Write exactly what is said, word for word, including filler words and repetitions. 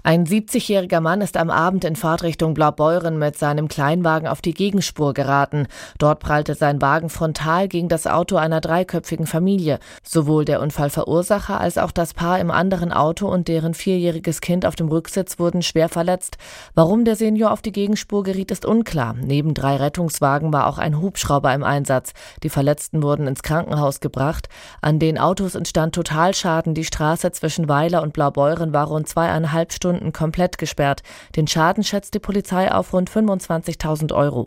Ein siebzigjähriger Mann ist am Abend in Fahrtrichtung Blaubeuren mit seinem Kleinwagen auf die Gegenspur geraten. Dort prallte sein Wagen frontal gegen das Auto einer dreiköpfigen Familie. Sowohl der Unfallverursacher als auch das Paar im anderen Auto und deren vierjähriges Kind auf dem Rücksitz wurden schwer verletzt. Warum der Senior auf die Gegenspur geriet, ist unklar. Neben drei Rettungswagen war auch ein Hubschrauber im Einsatz. Die Verletzten wurden ins Krankenhaus gebracht. An den Autos entstand Totalschaden. Die Straße zwischen Weiler und Blaubeuren war rund zweieinhalb Stunden komplett gesperrt. Den Schaden schätzt die Polizei auf rund fünfundzwanzigtausend Euro.